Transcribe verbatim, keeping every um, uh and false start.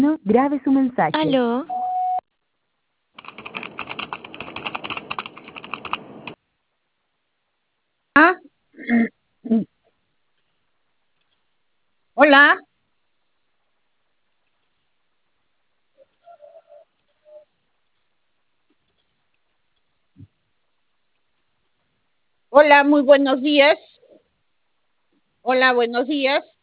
No, grabe su mensaje. Aló, Ah, hola, hola, muy buenos días. Hola, buenos días.